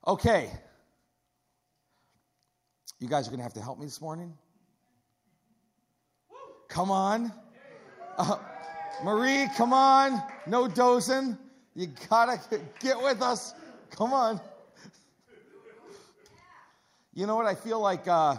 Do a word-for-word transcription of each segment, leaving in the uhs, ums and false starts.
Okay. You guys are going to have to help me this morning. Come on. Uh, Marie, come on. No dozing. You got to get with us. Come on. You know what? I feel like uh,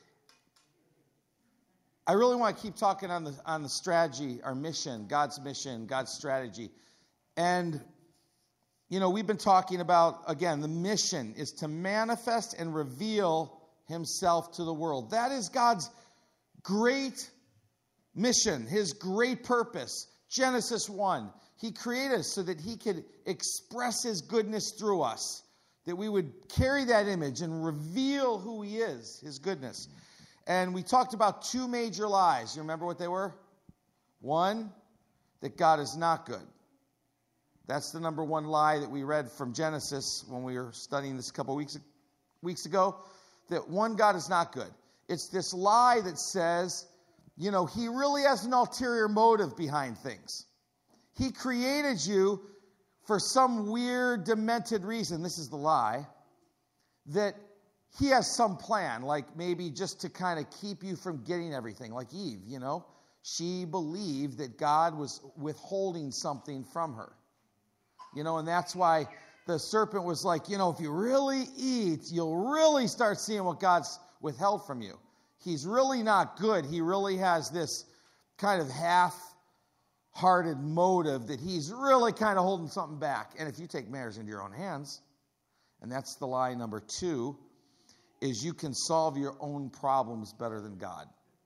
I really want to keep talking on the on the strategy, our mission, God's mission, God's strategy. And, you know, we've been talking about, again, the mission is to manifest and reveal himself to the world. That is God's great mission, his great purpose. Genesis one, he created us so that he could express his goodness through us, that we would carry that image and reveal who he is, his goodness. And we talked about two major lies. You remember what they were? One, that God is not good. That's the number one lie that we read from Genesis when we were studying this a couple weeks, weeks ago, that one, God is not good. It's this lie that says, you know, he really has an ulterior motive behind things. He created you for some weird, demented reason. This is the lie. That he has some plan, like maybe just to kind of keep you from getting everything, like Eve, you know. She believed that God was withholding something from her. You know, and that's why the serpent was like, you know, if you really eat, you'll really start seeing what God's withheld from you. He's really not good. He really has this kind of half-hearted motive that he's really kind of holding something back. And if you take matters into your own hands, and that's the lie number two, is you can solve your own problems better than God.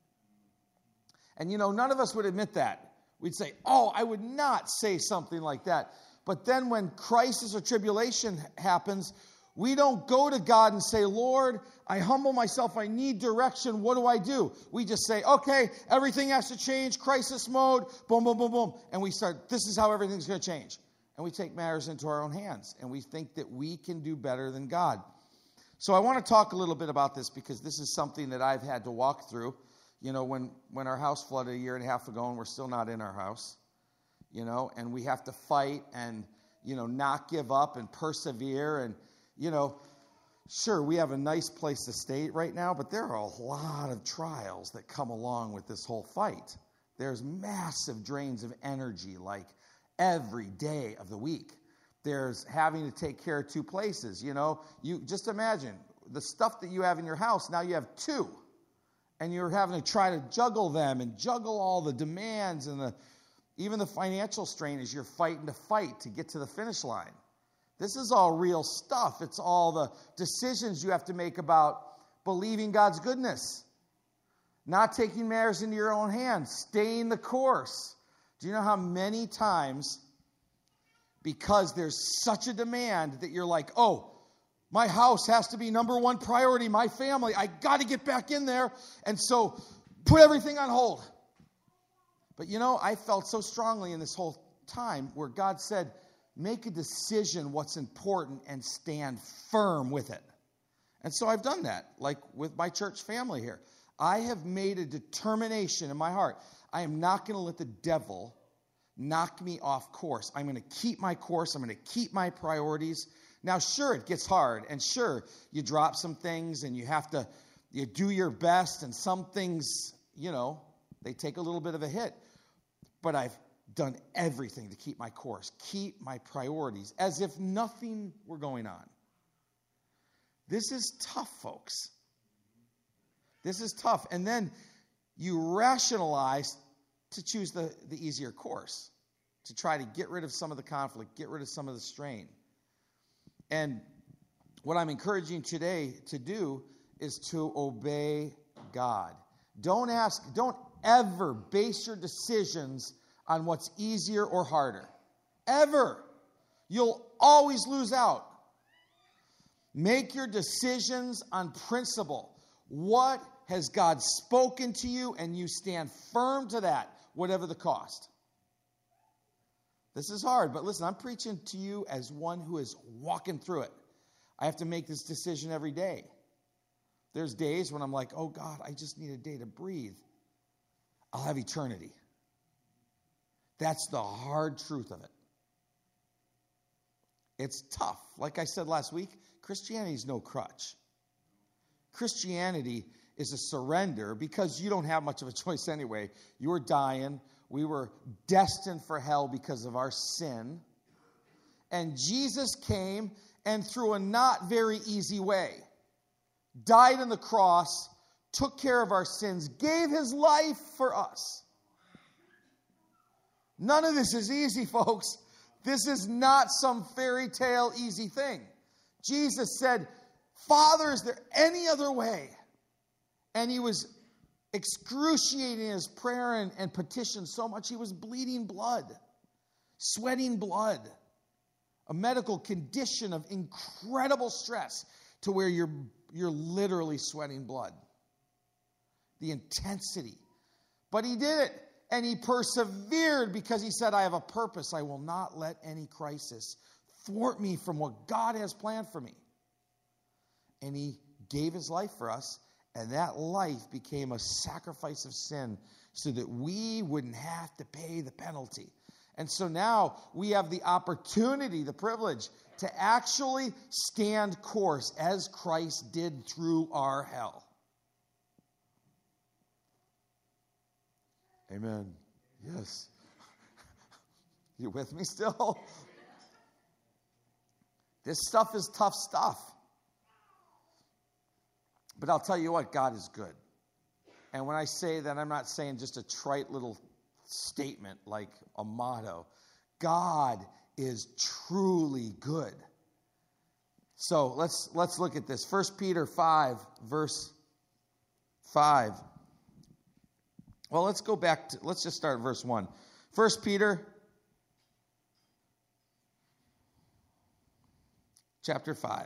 And, you know, none of us would admit that. We'd say, oh, I would not say something like that. But then when crisis or tribulation happens, we don't go to God and say, Lord, I humble myself. I need direction. What do I do? We just say, okay, everything has to change. Crisis mode. Boom, boom, boom, boom. And we start, this is how everything's going to change. And we take matters into our own hands. And we think that we can do better than God. So I want to talk a little bit about this because this is something that I've had to walk through. You know, when, when our house flooded a year and a half ago and we're still not in our house. You know, and we have to fight and, you know, not give up and persevere. And, you know, sure, we have a nice place to stay right now, but there are a lot of trials that come along with this whole fight. There's massive drains of energy, like every day of the week. There's having to take care of two places, you know. You just imagine the stuff that you have in your house, now you have two. And you're having to try to juggle them and juggle all the demands and the even the financial strain as you're fighting to fight to get to the finish line. This is all real stuff. It's all the decisions you have to make about believing God's goodness, not taking matters into your own hands, staying the course. Do you know how many times, because there's such a demand that you're like, oh, my house has to be number one priority, my family, I got to get back in there, and so put everything on hold. But, you know, I felt so strongly in this whole time where God said, make a decision what's important and stand firm with it. And so I've done that, like with my church family here. I have made a determination in my heart. I am not going to let the devil knock me off course. I'm going to keep my course. I'm going to keep my priorities. Now, sure, it gets hard. And sure, you drop some things and you have to you do your best. And some things, you know, they take a little bit of a hit. But I've done everything to keep my course, keep my priorities, as if nothing were going on. This is tough, folks. This is tough. And then you rationalize to choose the, the easier course, to try to get rid of some of the conflict, get rid of some of the strain. And what I'm encouraging today to do is to obey God. Don't ask, don't ever base your decisions on what's easier or harder. Ever. You'll always lose out. Make your decisions on principle. What has God spoken to you, and you stand firm to that, whatever the cost. This is hard, but listen, I'm preaching to you as one who is walking through it. I have to make this decision every day. There's days when I'm like, oh God, I just need a day to breathe. I'll have eternity. That's the hard truth of it. It's tough. Like I said last week, Christianity is no crutch. Christianity is a surrender because you don't have much of a choice anyway. You were dying. We were destined for hell because of our sin. And Jesus came and through a not very easy way, died on the cross, took care of our sins, gave his life for us. None of this is easy, folks. This is not some fairy tale easy thing. Jesus said, Father, is there any other way? And he was excruciating his prayer and, and petition so much he was bleeding blood, sweating blood, a medical condition of incredible stress to where you're, you're literally sweating blood. The intensity. But he did it. And he persevered because he said, I have a purpose. I will not let any crisis thwart me from what God has planned for me. And he gave his life for us. And that life became a sacrifice of sin so that we wouldn't have to pay the penalty. And so now we have the opportunity, the privilege, to actually stand course as Christ did through our hell. Amen. Yes. You with me still? This stuff is tough stuff. But I'll tell you what, God is good. And when I say that, I'm not saying just a trite little statement like a motto. God is truly good. So let's let's look at this. First Peter five, verse five. Well, let's go back to, let's just start at verse one. First Peter chapter five.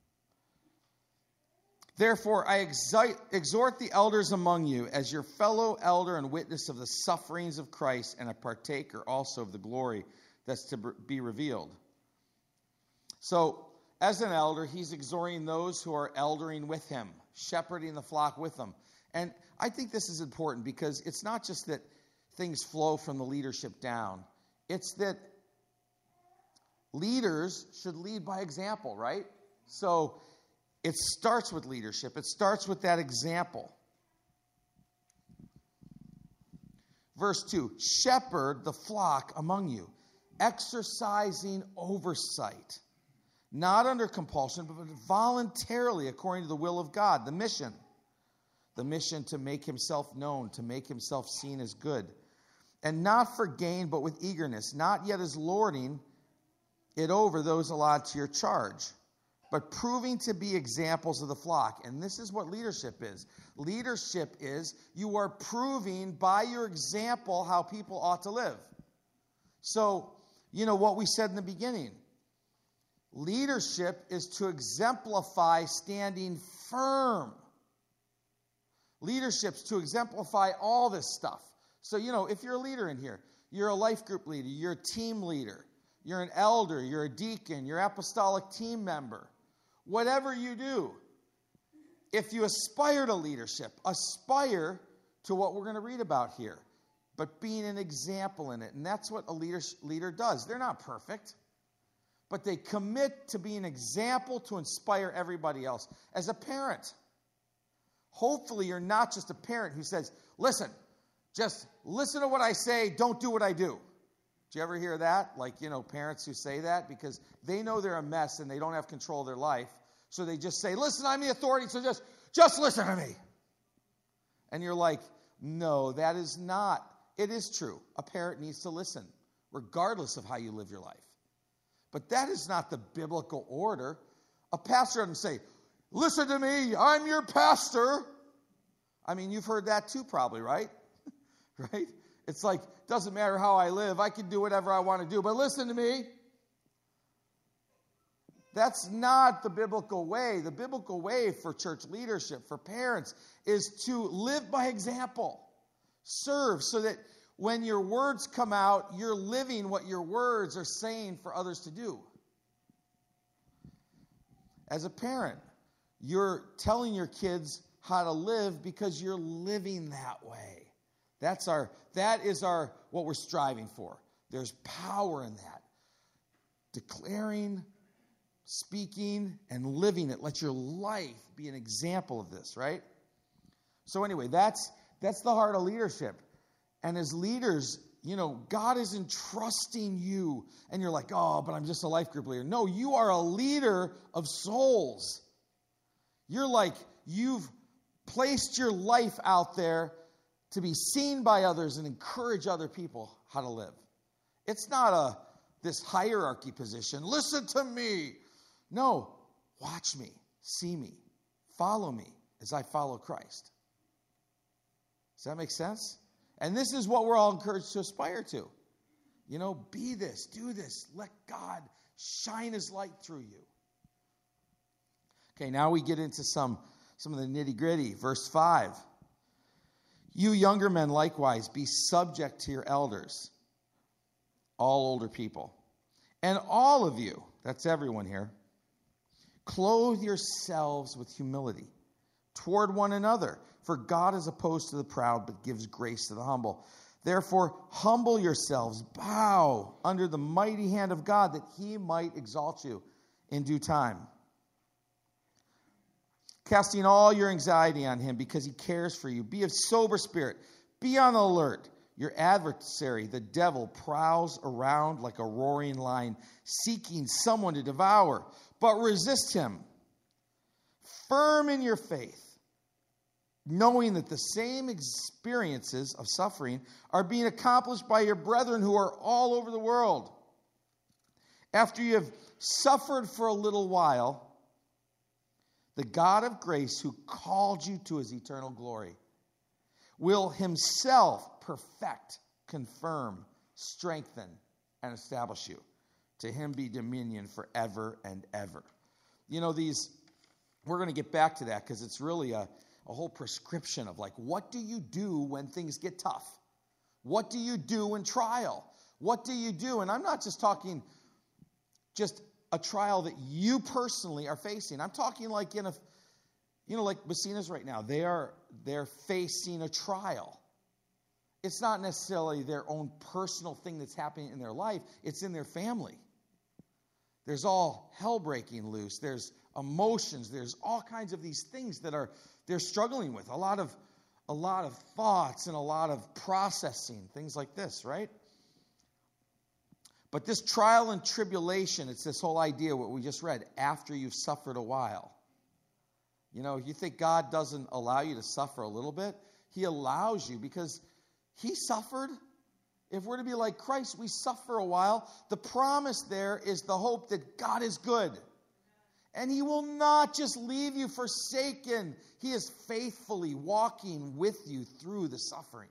Therefore, I exhort the elders among you as your fellow elder and witness of the sufferings of Christ and a partaker also of the glory that's to be revealed. So, as an elder, he's exhorting those who are eldering with him, shepherding the flock with him. And I think this is important because it's not just that things flow from the leadership down. It's that leaders should lead by example, right? So it starts with leadership. It starts with that example. Verse two, shepherd the flock among you, exercising oversight, not under compulsion, but voluntarily according to the will of God. The mission. The mission to make himself known, to make himself seen as good. And not for gain, but with eagerness, not yet as lording it over those allotted to your charge, but proving to be examples of the flock. And this is what leadership is. Leadership is you are proving by your example how people ought to live. So, you know what we said in the beginning. Leadership is to exemplify standing firm. Leadership's to exemplify all this stuff. So, you know, if you're a leader in here, you're a life group leader, you're a team leader, you're an elder, you're a deacon, you're an apostolic team member. Whatever you do, if you aspire to leadership, aspire to what we're going to read about here, but being an example in it. And that's what a leader, leader does. They're not perfect, but they commit to be an example to inspire everybody else. As a parent, hopefully you're not just a parent who says, listen, just listen to what I say, don't do what I do. Do you ever hear that? Like, you know, parents who say that because they know they're a mess and they don't have control of their life. So they just say, listen, I'm the authority, so just, just listen to me. And you're like, no, that is not. It is true. A parent needs to listen, regardless of how you live your life. But that is not the biblical order. A pastor doesn't say, listen to me, I'm your pastor. I mean, you've heard that too probably, right? Right? It's like, doesn't matter how I live, I can do whatever I want to do, but listen to me. That's not the biblical way. The biblical way for church leadership, for parents, is to live by example. Serve so that when your words come out, you're living what your words are saying for others to do. As a parent, you're telling your kids how to live because you're living that way. That's our, that is our, what we're striving for. There's power in that. Declaring speaking and living it. Let your life be an example of this, right? So anyway, that's that's the heart of leadership. And as leaders, you know, God is entrusting you, and you're like, oh, but I'm just a life group leader. No, you are a leader of souls. You're like, you've placed your life out there to be seen by others and encourage other people how to live. It's not a this hierarchy position. Listen to me. No, watch me, see me, follow me as I follow Christ. Does that make sense? And this is what we're all encouraged to aspire to. You know, be this, do this. Let God shine his light through you. Okay, now we get into some, some of the nitty-gritty. Verse five. You younger men likewise be subject to your elders, all older people. And all of you, that's everyone here, clothe yourselves with humility toward one another. For God is opposed to the proud, but gives grace to the humble. Therefore, humble yourselves, bow under the mighty hand of God, that he might exalt you in due time. Casting all your anxiety on him, because he cares for you. Be of sober spirit. Be on the alert. Your adversary, the devil, prowls around like a roaring lion, seeking someone to devour. But resist him, firm in your faith, knowing that the same experiences of suffering are being accomplished by your brethren who are all over the world. After you have suffered for a little while, the God of grace who called you to his eternal glory will himself perfect, confirm, strengthen, and establish you. To him be dominion forever and ever. You know, these, we're going to get back to that because it's really a A whole prescription of like, what do you do when things get tough? What do you do in trial? What do you do? And I'm not just talking just a trial that you personally are facing. I'm talking like in a, you know, like Messina's right now. They are, they're facing a trial. It's not necessarily their own personal thing that's happening in their life. It's in their family. There's all hell breaking loose. There's emotions. There's all kinds of these things that are they're struggling with. A lot of a lot of thoughts and a lot of processing, things like this, right? But this trial and tribulation, it's this whole idea, what we just read, after you've suffered a while. You know, you think God doesn't allow you to suffer a little bit? He allows you because he suffered. If we're to be like Christ, we suffer a while. The promise there is the hope that God is good. And he will not just leave you forsaken. He is faithfully walking with you through the suffering.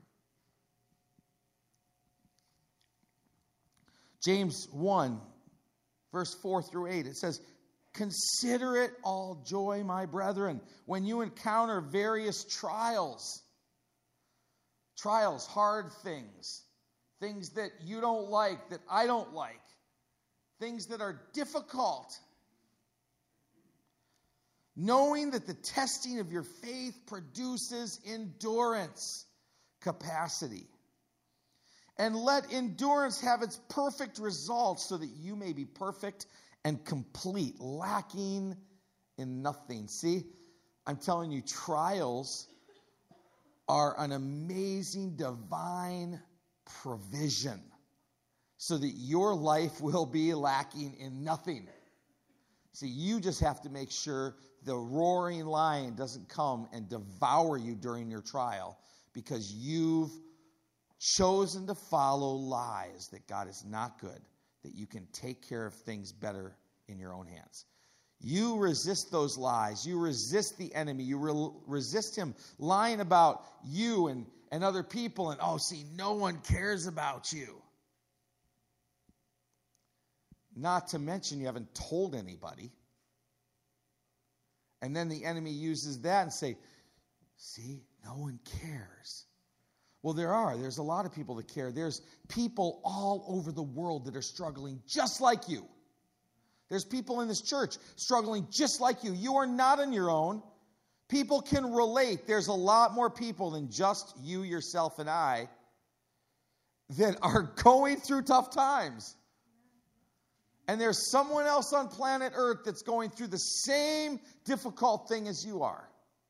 James one, verse four through eight, it says, consider it all joy, my brethren, when you encounter various trials. Trials, hard things. Things that you don't like, that I don't like. Things that are difficult. Knowing that the testing of your faith produces endurance, capacity. And let endurance have its perfect result so that you may be perfect and complete, lacking in nothing. See, I'm telling you, trials are an amazing divine provision so that your life will be lacking in nothing. See, you just have to make sure the roaring lion doesn't come and devour you during your trial because you've chosen to follow lies that God is not good, that you can take care of things better in your own hands. You resist those lies. You resist the enemy. You re- resist him lying about you and, and other people. And, oh, see, no one cares about you. Not to mention you haven't told anybody. And then the enemy uses that and say, see, no one cares. Well, there are. There's a lot of people that care. There's people all over the world that are struggling just like you. There's people in this church struggling just like you. You are not on your own. People can relate. There's a lot more people than just you, yourself, and I that are going through tough times. And there's someone else on planet Earth that's going through the same difficult thing as you are.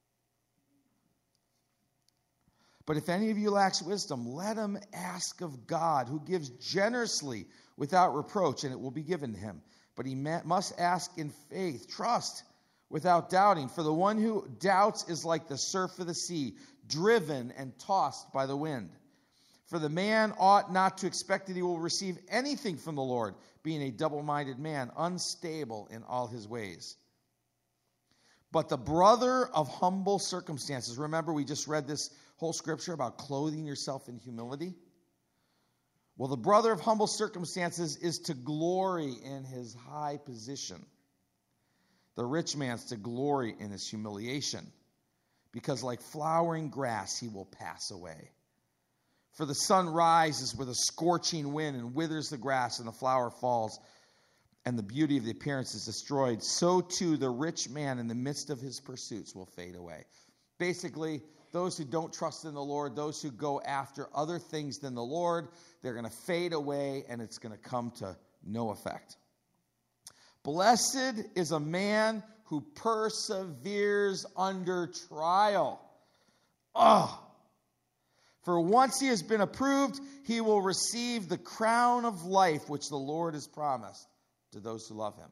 But if any of you lacks wisdom, let him ask of God, who gives generously without reproach, and it will be given to him. But he must ask in faith, trust, without doubting. For the one who doubts is like the surf of the sea, driven and tossed by the wind. For the man ought not to expect that he will receive anything from the Lord, being a double-minded man, unstable in all his ways. But the brother of humble circumstances, remember we just read this whole scripture about clothing yourself in humility? Well, the brother of humble circumstances is to glory in his high position. The rich man's to glory in his humiliation, because like flowering grass he will pass away. For the sun rises with a scorching wind and withers the grass, and the flower falls, and the beauty of the appearance is destroyed. So too the rich man in the midst of his pursuits will fade away. Basically, those who don't trust in the Lord, those who go after other things than the Lord, they're going to fade away, and it's going to come to no effect. Blessed is a man who perseveres under trial. Oh, for once he has been approved, he will receive the crown of life which the Lord has promised to those who love him.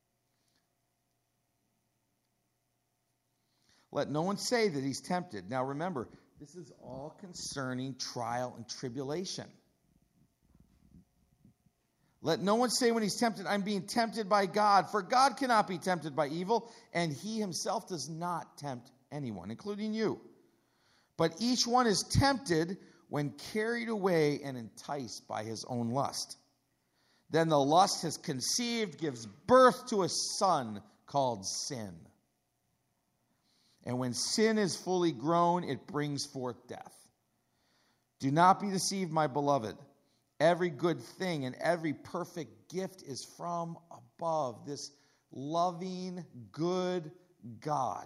Let no one say that he's tempted. Now remember, this is all concerning trial and tribulation. Let no one say when he's tempted, I'm being tempted by God. For God cannot be tempted by evil, and he himself does not tempt anyone, including you. But each one is tempted when carried away and enticed by his own lust. Then the lust has conceived, gives birth to a son called sin. And when sin is fully grown, it brings forth death. Do not be deceived, my beloved. Every good thing and every perfect gift is from above, this loving, good God,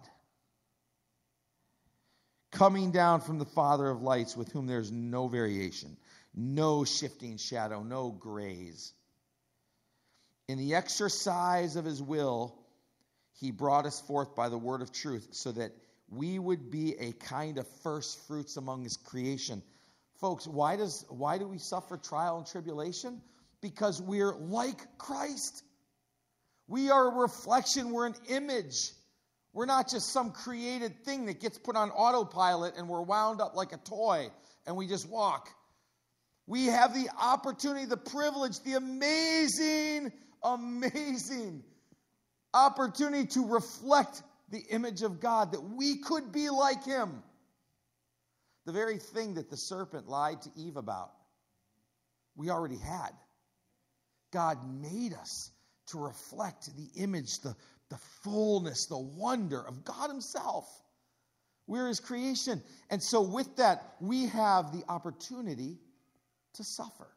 coming down from the Father of lights, with whom there's no variation, no shifting shadow, no grays. In the exercise of his will, he brought us forth by the word of truth, so that we would be a kind of first fruits among his creation. Folks, why does why do we suffer trial and tribulation? Because we're like Christ. We are a reflection. We're an image. We're not just some created thing that gets put on autopilot and we're wound up like a toy and we just walk. We have the opportunity, the privilege, the amazing, amazing opportunity to reflect the image of God, that we could be like him. The very thing that the serpent lied to Eve about, we already had. God made us to reflect the image, the, the fullness, the wonder of God himself. We're his creation. And so with that, we have the opportunity to suffer.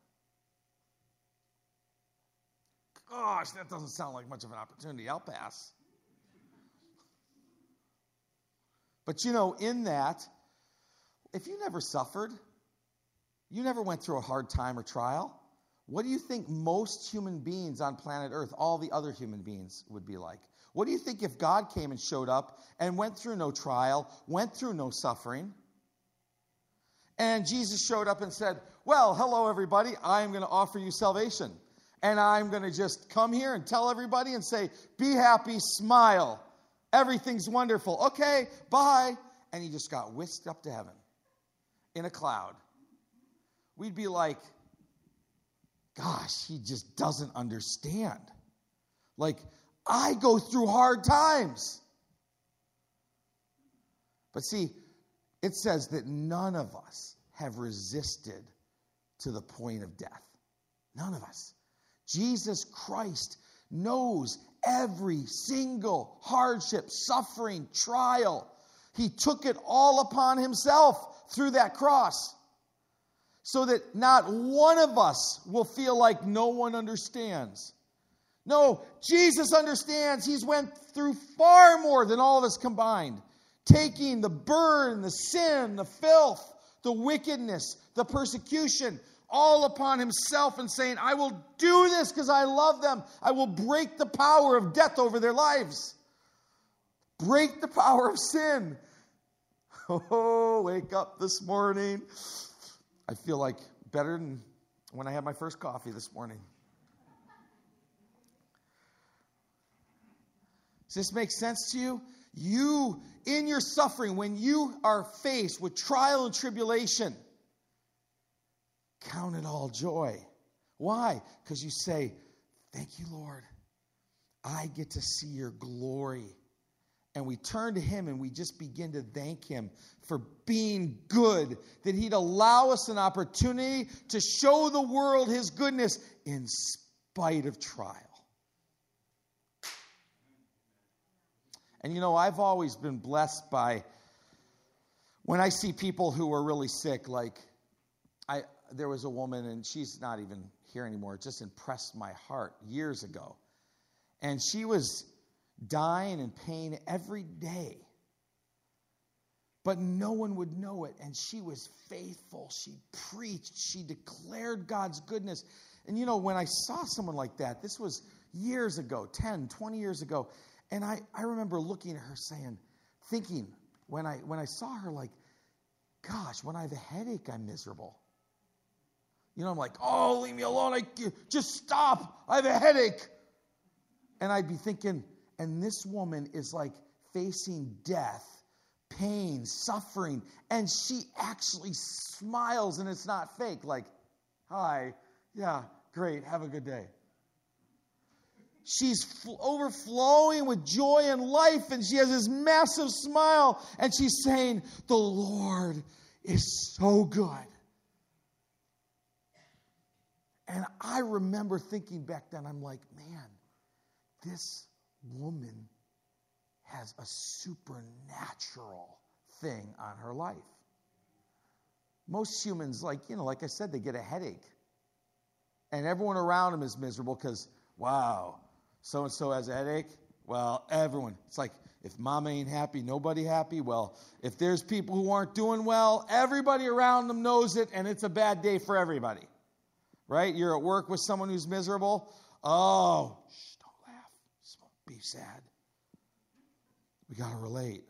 Gosh, that doesn't sound like much of an opportunity. I'll pass. But you know, in that, if you never suffered, you never went through a hard time or trial, what do you think most human beings on planet Earth, all the other human beings, would be like? What do you think if God came and showed up and went through no trial, went through no suffering, and Jesus showed up and said, well, hello everybody, I'm going to offer you salvation. And I'm going to just come here and tell everybody and say, be happy, smile. Everything's wonderful. Okay, bye. And he just got whisked up to heaven in a cloud. We'd be like, gosh, he just doesn't understand. Like, I go through hard times. But see, it says that none of us have resisted to the point of death. None of us. Jesus Christ knows every single hardship, suffering, trial. He took it all upon himself through that cross, so that not one of us will feel like no one understands. No, Jesus understands. He's went through far more than all of us combined, taking the burden, the sin, the filth, the wickedness, the persecution, all upon himself and saying, I will do this because I love them. I will break the power of death over their lives. Break the power of sin. Oh, wake up this morning. I feel like better than when I had my first coffee this morning. Does this make sense to you? You, in your suffering, when you are faced with trial and tribulation, count it all joy. Why? Because you say, thank you, Lord. I get to see your glory. And we turn to him and we just begin to thank him for being good, that he'd allow us an opportunity to show the world his goodness in spite of trial. And you know, I've always been blessed by when I see people who are really sick, like I there was a woman, and she's not even here anymore. It just impressed my heart years ago. And she was dying in pain every day. But no one would know it. And she was faithful. She preached. She declared God's goodness. And you know, when I saw someone like that, this was years ago, ten, twenty years ago. And I, I remember looking at her saying, thinking, when I when I saw her, like, gosh, when I have a headache, I'm miserable. You know, I'm like, oh, leave me alone. I, just stop. I have a headache. And I'd be thinking, and this woman is like facing death, pain, suffering, and she actually smiles, and it's not fake. Like, hi, yeah, great, have a good day. She's f- overflowing with joy and life, and she has this massive smile, and she's saying, the Lord is so good. And I remember thinking back then, I'm like, man, this woman has a supernatural thing on her life. Most humans, like, you know, like I said, they get a headache. And everyone around them is miserable because, wow, so-and-so has a headache. Well, everyone. It's like, if mama ain't happy, nobody happy. Well, if there's people who aren't doing well, everybody around them knows it, and it's a bad day for everybody. Right? You're at work with someone who's miserable. Oh, shh, don't laugh. Be sad. We got to relate.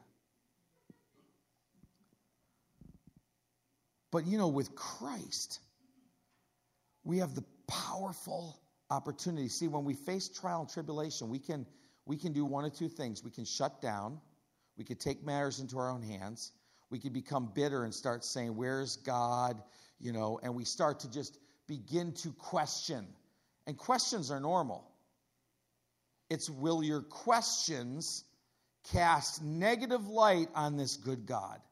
But, you know, with Christ, we have the powerful opportunity. See, when we face trial and tribulation, we can we can do one of two things. We can shut down. We can take matters into our own hands. We can become bitter and start saying, where's God? You know, and we start to just begin to question. And questions are normal. It's, will your questions cast negative light on this good God?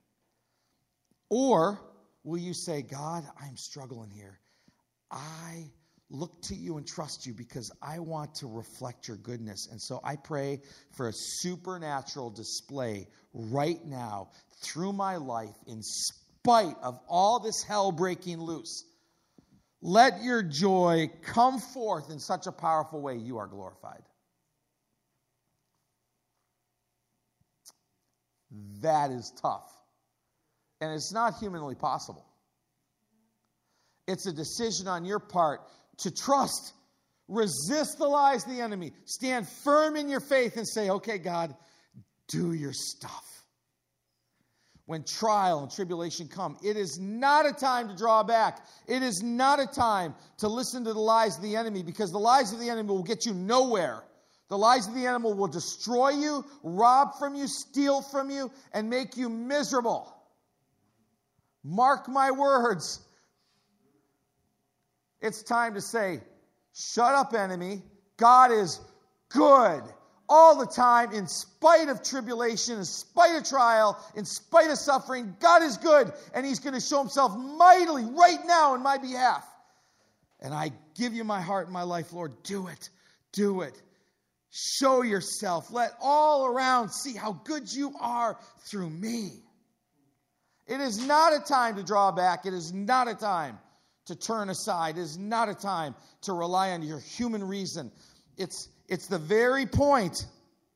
Or will you say, God, I'm struggling here. I look to you and trust you because I want to reflect your goodness. And so I pray for a supernatural display right now through my life in spite of all this hell breaking loose. Let your joy come forth in such a powerful way you are glorified. That is tough. And it's not humanly possible. It's a decision on your part to trust, resist the lies of the enemy, stand firm in your faith and say, okay, God, do your stuff. When trial and tribulation come, it is not a time to draw back. It is not a time to listen to the lies of the enemy, because the lies of the enemy will get you nowhere. The lies of the enemy will destroy you, rob from you, steal from you, and make you miserable. Mark my words. It's time to say, shut up, enemy. God is good all the time, in spite of tribulation, in spite of trial, in spite of suffering. God is good, and he's going to show himself mightily right now in my behalf. And I give you my heart and my life, Lord. Do it. Do it. Show yourself. Let all around see how good you are through me. It is not a time to draw back. It is not a time to turn aside. It is not a time to rely on your human reason. It's, it's the very point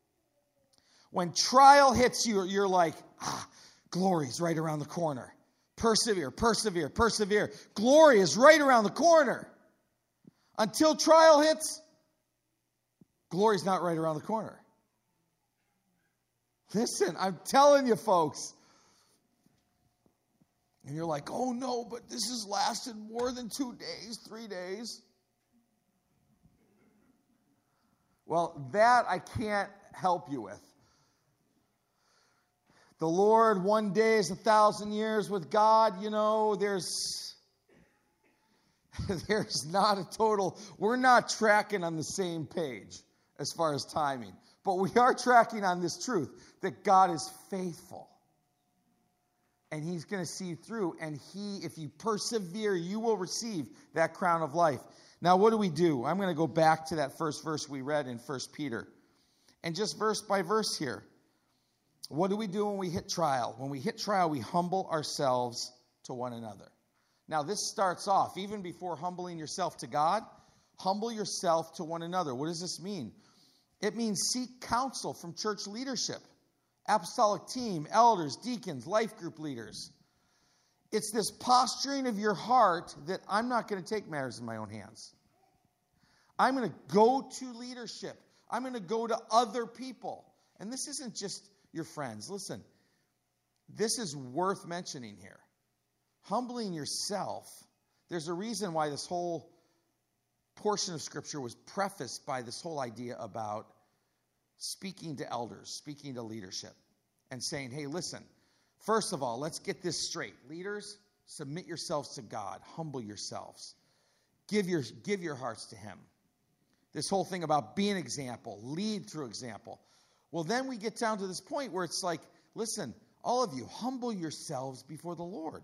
when trial hits you, you're like, ah, glory's right around the corner. Persevere, persevere, persevere. Glory is right around the corner. Until trial hits, glory's not right around the corner. Listen, I'm telling you, folks. And you're like, oh no, but this has lasted more than two days, three days. Well, that I can't help you with. The Lord, one day is a thousand years with God. You know, there's, there's not a total, we're not tracking on the same page as far as timing. But we are tracking on this truth that God is faithful. And he's going to see you through. And he, if you persevere, you will receive that crown of life. Now, what do we do? I'm going to go back to that first verse we read in First Peter. And just verse by verse here. What do we do when we hit trial? When we hit trial, we humble ourselves to one another. Now, this starts off, even before humbling yourself to God, humble yourself to one another. What does this mean? It means seek counsel from church leadership, apostolic team, elders, deacons, life group leaders. It's this posturing of your heart that I'm not going to take matters in my own hands. I'm going to go to leadership. I'm going to go to other people. And this isn't just your friends. Listen, this is worth mentioning here. Humbling yourself. There's a reason why this whole portion of Scripture was prefaced by this whole idea about speaking to elders, speaking to leadership, and saying, hey, listen, first of all, let's get this straight. Leaders, submit yourselves to God. Humble yourselves. Give your, give your hearts to him. This whole thing about be an example, lead through example. Well, then we get down to this point where it's like, listen, all of you, humble yourselves before the Lord.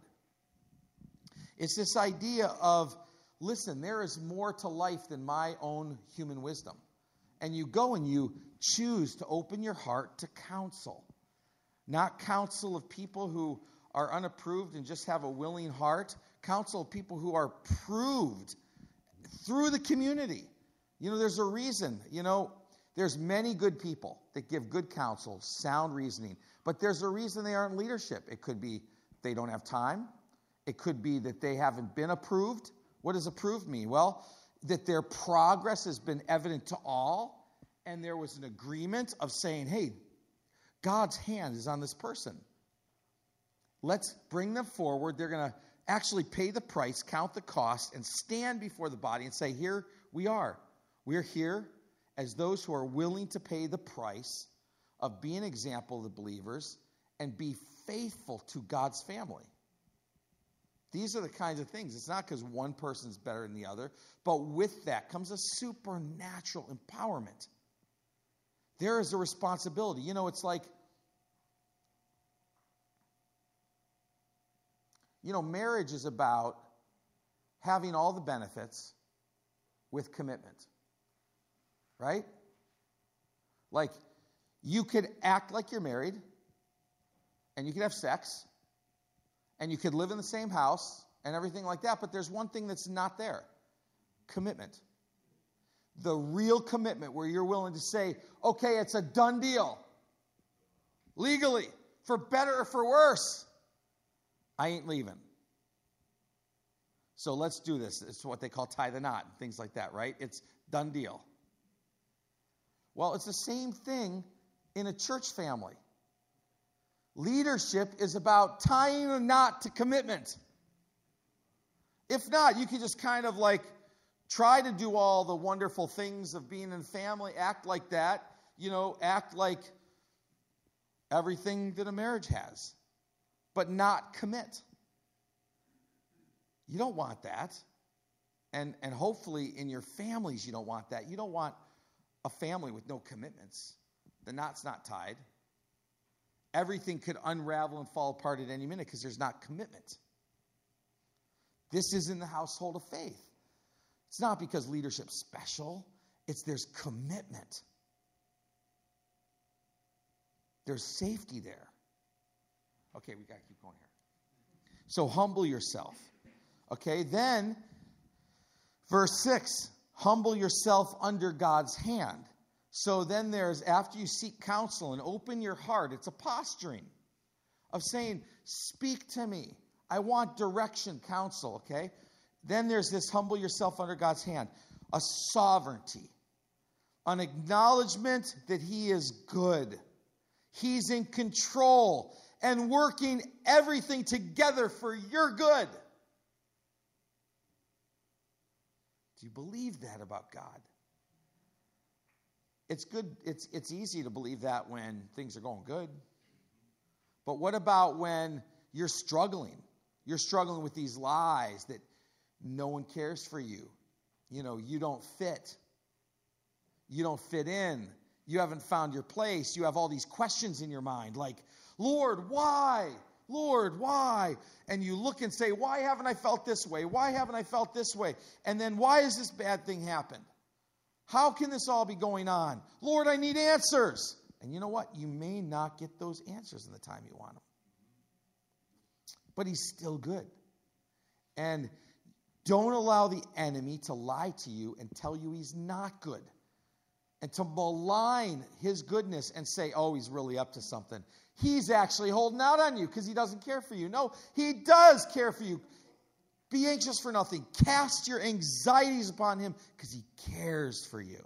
It's this idea of, listen, there is more to life than my own human wisdom. And you go and you choose to open your heart to counsel. Not counsel of people who are unapproved and just have a willing heart. Counsel of people who are proved through the community. You know, there's a reason. You know, there's many good people that give good counsel, sound reasoning. But there's a reason they aren't in leadership. It could be they don't have time. It could be that they haven't been approved. What does approved mean? Well, that their progress has been evident to all, and there was an agreement of saying, hey, God's hand is on this person. Let's bring them forward. They're going to actually pay the price, count the cost, and stand before the body and say, here we are. We're here as those who are willing to pay the price of being an example of the believers and be faithful to God's family. These are the kinds of things. It's not because one person's better than the other, but with that comes a supernatural empowerment. There is a responsibility. You know, it's like, you know, marriage is about having all the benefits with commitment. Right? Like, you could act like you're married, and you could have sex, and you could live in the same house, and everything like that, but there's one thing that's not there. Commitment. The real commitment where you're willing to say, okay, it's a done deal. Legally, for better or for worse, I ain't leaving. So let's do this. It's what they call tie the knot, and things like that, right? It's done deal. Well, it's the same thing in a church family. Leadership is about tying a knot to commitment. If not, you can just kind of like try to do all the wonderful things of being in family, act like that, you know, act like everything that a marriage has, but not commit. You don't want that. And, and hopefully in your families you don't want that. You don't want a family with no commitments. The knot's not tied. Everything could unravel and fall apart at any minute because there's not commitment. This is in the household of faith. It's not because leadership's special. It's there's commitment. There's safety there. Okay, we got to keep going here. So humble yourself. Okay, then verse six. Humble yourself under God's hand. So then there's, after you seek counsel and open your heart, it's a posturing of saying, speak to me. I want direction, counsel, okay? Then there's this humble yourself under God's hand. A sovereignty. An acknowledgement that he is good. He's in control and working everything together for your good. Do you believe that about God? It's good. It's, it's easy to believe that when things are going good. But what about when you're struggling? You're struggling with these lies that no one cares for you. You know, you don't fit. You don't fit in. You haven't found your place. You have all these questions in your mind like, Lord, why? Lord, why? And you look and say, why haven't I felt this way? Why haven't I felt this way? And then why has this bad thing happened? How can this all be going on? Lord, I need answers. And you know what? You may not get those answers in the time you want them. But he's still good. And don't allow the enemy to lie to you and tell you he's not good. And to malign his goodness and say, oh, he's really up to something. He's actually holding out on you because he doesn't care for you. No, he does care for you. Be anxious for nothing. Cast your anxieties upon him because he cares for you.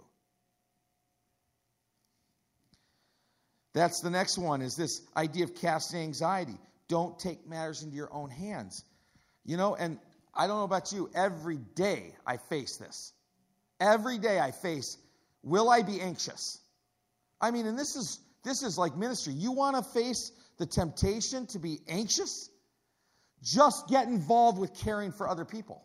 That's the next one, is this idea of casting anxiety. Don't take matters into your own hands. You know, and I don't know about you, every day I face this. Every day I face, will I be anxious? I mean, and this is this is like ministry. You want to face the temptation to be anxious? Just get involved with caring for other people.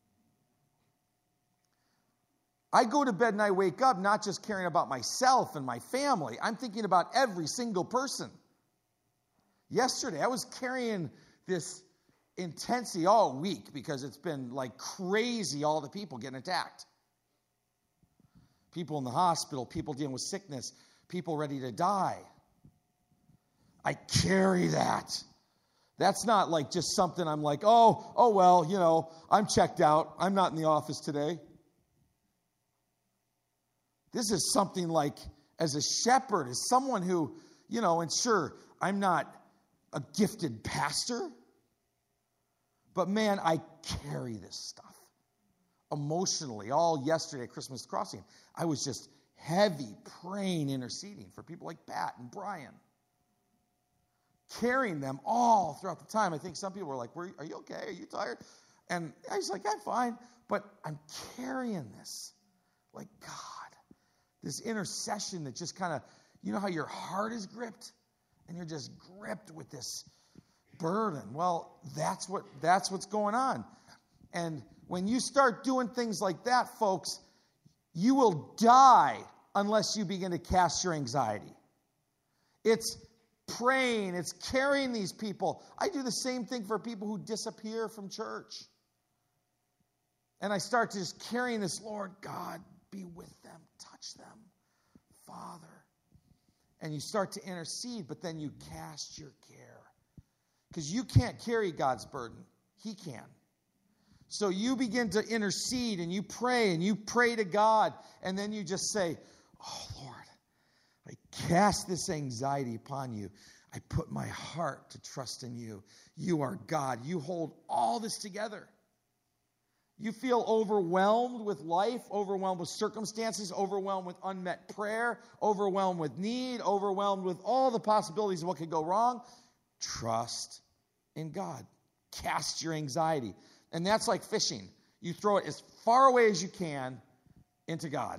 I go to bed and I wake up not just caring about myself and my family. I'm thinking about every single person. Yesterday, I was carrying this intensity all week because it's been like crazy, all the people getting attacked. People in the hospital, people dealing with sickness, people ready to die. I carry that. That's not like just something I'm like, oh, oh well, you know, I'm checked out. I'm not in the office today. This is something like, as a shepherd, as someone who, you know, and sure, I'm not a gifted pastor, but man, I carry this stuff emotionally. All yesterday at Christmas Crossing, I was just heavy praying, interceding for people like Pat and Brian, carrying them all throughout the time. I think some people were like, are you okay? Are you tired? And I was like, I'm fine, but I'm carrying this like God. This intercession that just kind of, you know how your heart is gripped? And you're just gripped with this burden. Well, that's what that's what's going on. And when you start doing things like that, folks, you will die unless you begin to cast your anxiety. It's praying, it's carrying these people. I do the same thing for people who disappear from church. And I start to just carrying this, Lord God, be with them, touch them, Father. And you start to intercede, but then you cast your care. Because you can't carry God's burden. He can. So you begin to intercede and you pray and you pray to God. And then you just say, oh, Lord, I cast this anxiety upon you. I put my heart to trust in you. You are God. You hold all this together. You feel overwhelmed with life, overwhelmed with circumstances, overwhelmed with unmet prayer, overwhelmed with need, overwhelmed with all the possibilities of what could go wrong. Trust in God. Cast your anxiety. And that's like fishing. You throw it as far away as you can into God.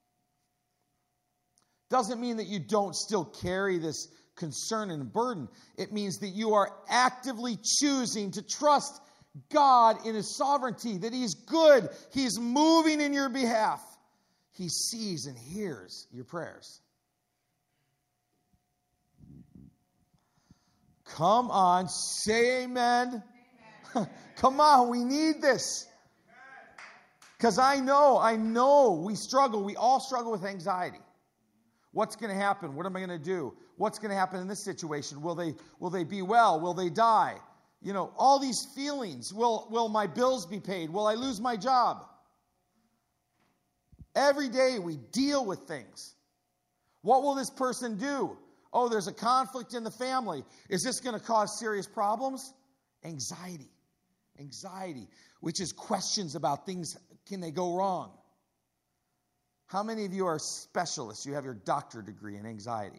Doesn't mean that you don't still carry this concern and burden. It means that you are actively choosing to trust God in his sovereignty, that he's good, he's moving in your behalf. He sees and hears your prayers. Come on, say amen. Amen. Come on, we need this. Because I know, I know we struggle. We all struggle with anxiety. What's going to happen? What am I going to do? What's going to happen in this situation? Will they, will they be well? Will they die? You know, all these feelings. Will, will my bills be paid? Will I lose my job? Every day we deal with things. What will this person do? Oh, there's a conflict in the family. Is this going to cause serious problems? Anxiety. Anxiety, which is questions about things, can they go wrong? How many of you are specialists? You have your doctorate degree in anxiety.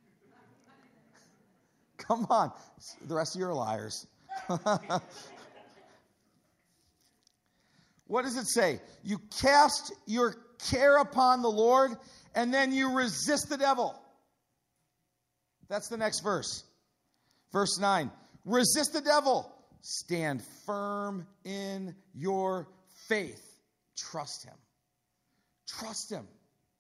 Come on. The rest of you are liars. What does it say? You cast your care upon the Lord, and then you resist the devil. That's the next verse. Verse nine. Resist the devil. Stand firm in your faith. Trust him. Trust him.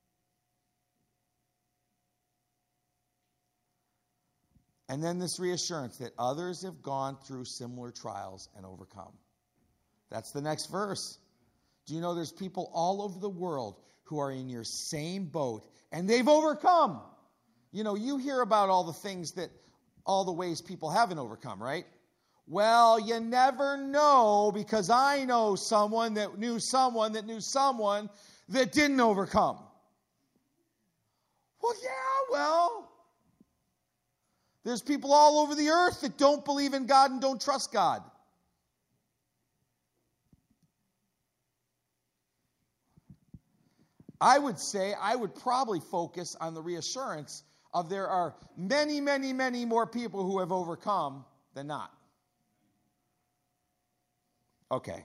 And then this reassurance that others have gone through similar trials and overcome. That's the next verse. Do you know there's people all over the world who are in your same boat and they've overcome? You know, you hear about all the things that, all the ways people haven't overcome, right? Well, you never know, because I know someone that knew someone that knew someone that didn't overcome. Well, yeah, well, there's people all over the earth that don't believe in God and don't trust God. I would say I would probably focus on the reassurance of there are many, many, many more people who have overcome than not. Okay.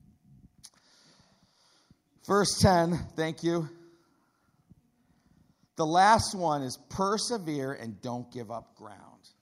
Verse ten, thank you. The last one is persevere and don't give up ground.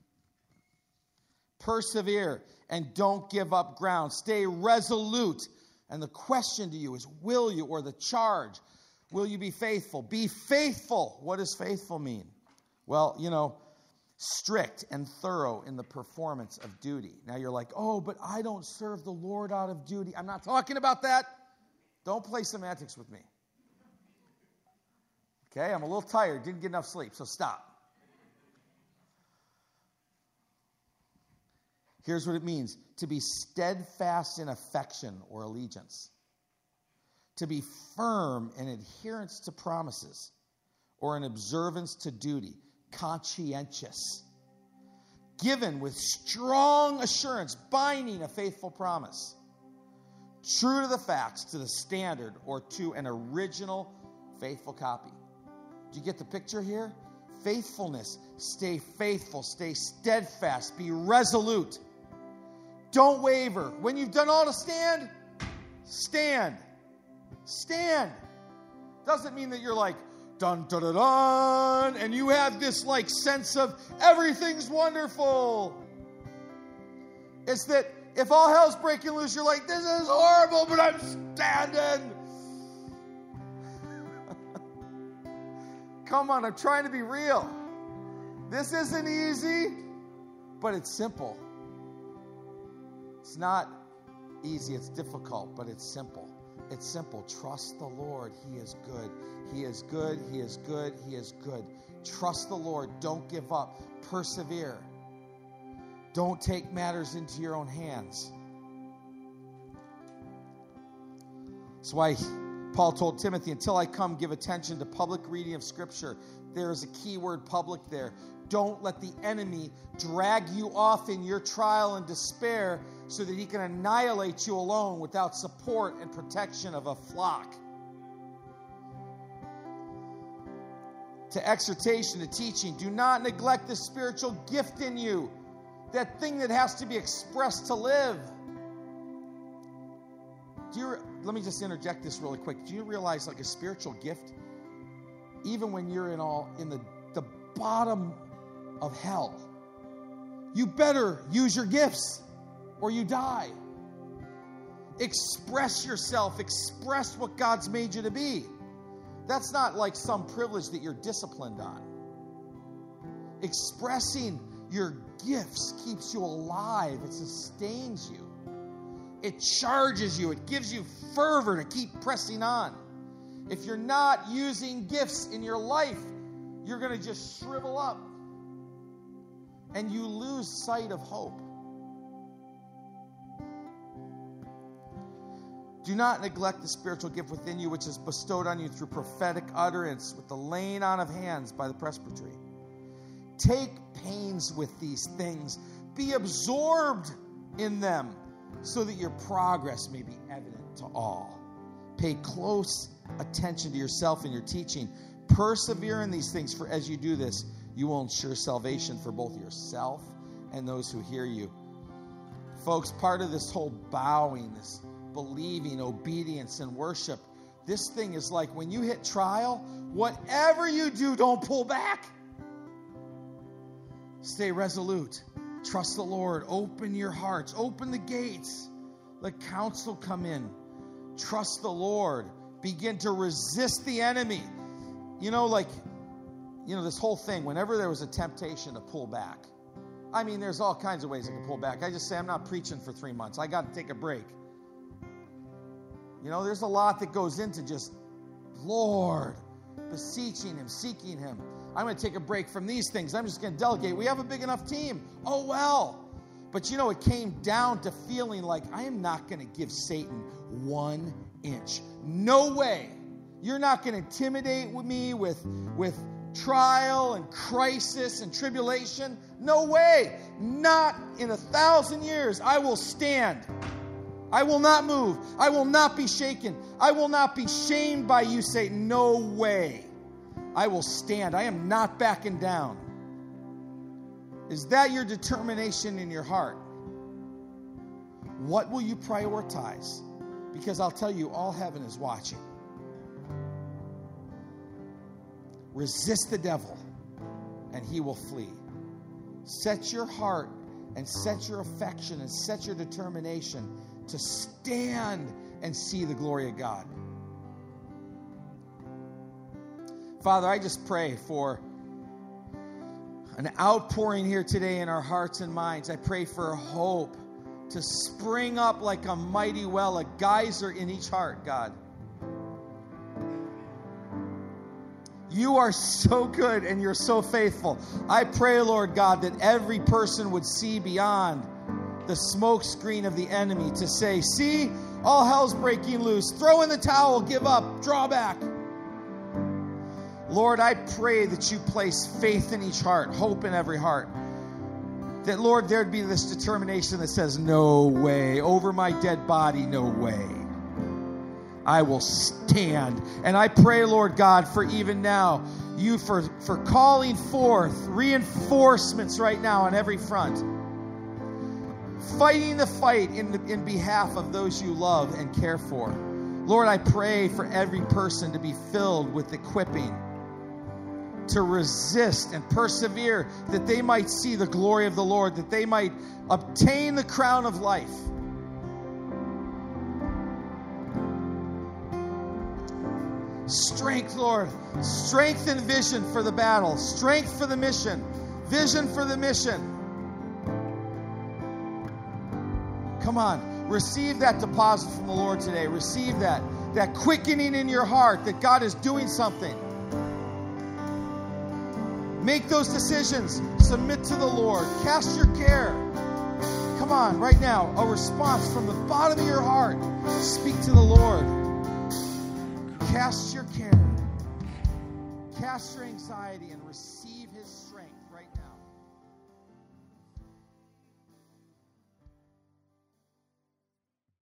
Persevere and don't give up ground. Stay resolute. And the question to you is, will you, or the charge, will you be faithful? Be faithful. What does faithful mean? Well, you know, strict and thorough in the performance of duty. Now you're like, oh, but I don't serve the Lord out of duty. I'm not talking about that. Don't play semantics with me. Okay, I'm a little tired, didn't get enough sleep, so stop. Here's what it means: to be steadfast in affection or allegiance, to be firm in adherence to promises or in observance to duty, conscientious, given with strong assurance, binding a faithful promise, true to the facts, to the standard, or to an original faithful copy. Do you get the picture here? Faithfulness. Stay faithful. Stay steadfast. Be resolute. Don't waver. When you've done all to stand, stand. Stand. Doesn't mean that you're like, dun, dun, dun, dun, and you have this like sense of everything's wonderful. It's that if all hell's breaking loose, you're like, this is horrible, but I'm standing. Come on, I'm trying to be real. This isn't easy, but it's simple. It's not easy, it's difficult, but it's simple. It's simple. Trust the Lord. He is good. He is good. He is good. He is good. Trust the Lord. Don't give up. Persevere. Don't take matters into your own hands. That's why Paul told Timothy, until I come, give attention to public reading of Scripture. There is a key word, public, there. Don't let the enemy drag you off in your trial and despair so that he can annihilate you alone without support and protection of a flock. To exhortation, to teaching, do not neglect the spiritual gift in you, that thing that has to be expressed to live. Do you, let me just interject this really quick. Do you realize, like, a spiritual gift, even when you're in all in the, the bottom of hell, you better use your gifts or you die. Express yourself. Express what God's made you to be. That's not like some privilege that you're disciplined on. Expressing your gifts keeps you alive. It sustains you. It charges you. It gives you fervor to keep pressing on. If you're not using gifts in your life, you're going to just shrivel up. And you lose sight of hope. Do not neglect the spiritual gift within you, which is bestowed on you through prophetic utterance with the laying on of hands by the presbytery. Take pains with these things. Be absorbed in them. so that your progress may be evident to all. Pay close attention to yourself and your teaching. Persevere in these things, for as you do this, you will ensure salvation for both yourself and those who hear you. Folks, part of this whole bowing, this believing, obedience, and worship, this thing is like when you hit trial, whatever you do, don't pull back. Stay resolute. Trust the Lord. Open your hearts. Open the gates. Let counsel come in. Trust the Lord. Begin to resist the enemy. You know, like, you know, this whole thing, whenever there was a temptation to pull back, I mean, there's all kinds of ways I can pull back. I just say, I'm not preaching for three months. I got to take a break. You know, there's a lot that goes into just, Lord, beseeching Him, seeking Him. I'm going to take a break from these things. I'm just going to delegate. We have a big enough team. Oh, well. But, you know, it came down to feeling like I am not going to give Satan one inch. No way. You're not going to intimidate me with, with trial and crisis and tribulation. No way. Not in a thousand years. I will stand. I will not move. I will not be shaken. I will not be shamed by you, Satan. No way. I will stand. I am not backing down. Is that your determination in your heart? What will you prioritize? Because I'll tell you, all heaven is watching. Resist the devil, and he will flee. Set your heart and set your affection and set your determination to stand and see the glory of God. Father, I just pray for an outpouring here today in our hearts and minds. I pray for hope to spring up like a mighty well, a geyser in each heart, God. You are so good and you're so faithful. I pray, Lord God, that every person would see beyond the smoke screen of the enemy to say, see, all hell's breaking loose. Throw in the towel, give up, draw back. Lord, I pray that you place faith in each heart, hope in every heart. That, Lord, there'd be this determination that says, no way, over my dead body, no way. I will stand. And I pray, Lord God, for even now, you for, for calling forth reinforcements right now on every front. Fighting the fight in, the, in behalf of those you love and care for. Lord, I pray for every person to be filled with equipping, to resist and persevere, that they might see the glory of the Lord, that they might obtain the crown of life. Strength, Lord. Strength and vision for the battle. Strength for the mission. Vision for the mission. Come on. Receive that deposit from the Lord today. Receive that. That quickening in your heart that God is doing something. Make those decisions. Submit to the Lord. Cast your care. Come on, right now. A response from the bottom of your heart. Speak to the Lord. Cast your care. Cast your anxiety and receive